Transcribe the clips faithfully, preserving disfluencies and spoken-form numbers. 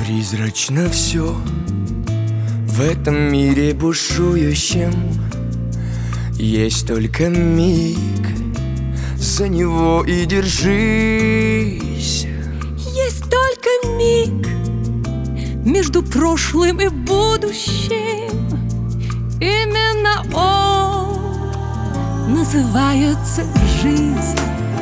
Призрачно все в этом мире бушующем. Есть только миг, за него и держись. Есть только миг между прошлым и будущим. Именно он называется жизнь.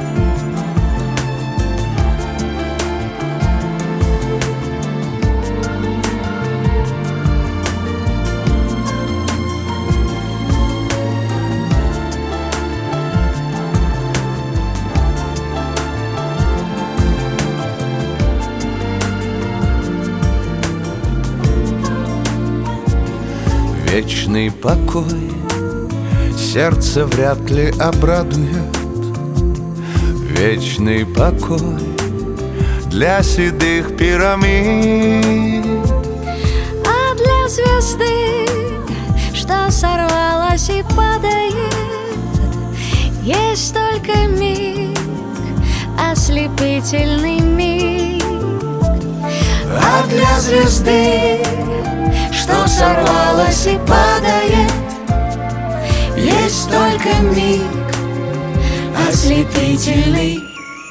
Вечный покой сердце вряд ли обрадует. Вечный покой для седых пирамид. А для звезды, что сорвалась и падает, есть только миг, ослепительный миг. А для звезды, что сорвалась и падает, есть только миг, ослепительный.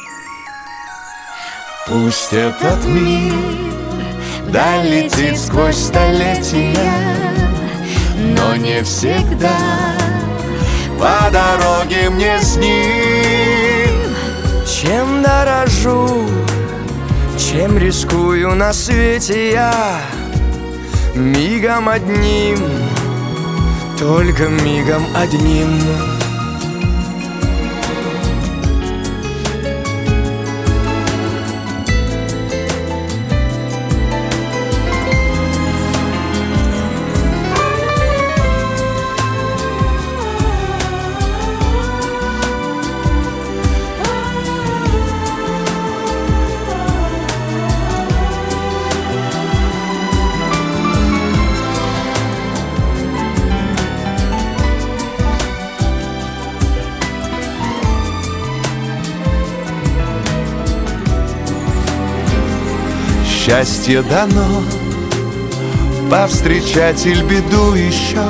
Пусть этот мир долетит сквозь столетия, но не всегда по дороге мне с ним. Чем дорожу, чем рискую на свете я, мигом одним, только мигом одним. Счастье дано повстречать иль беду еще.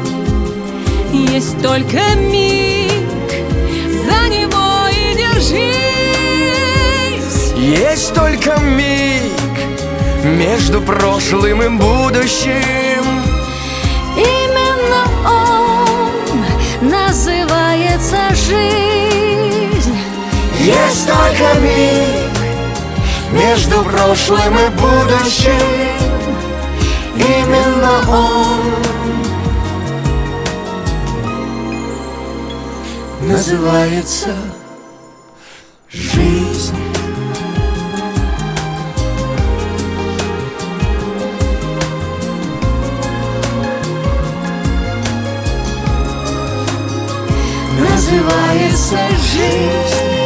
Есть только миг, за него и держись. Есть только миг между прошлым и будущим. Именно он называется жизнь. Есть только миг между прошлым и будущим. Именно он называется жизнь. Называется жизнь.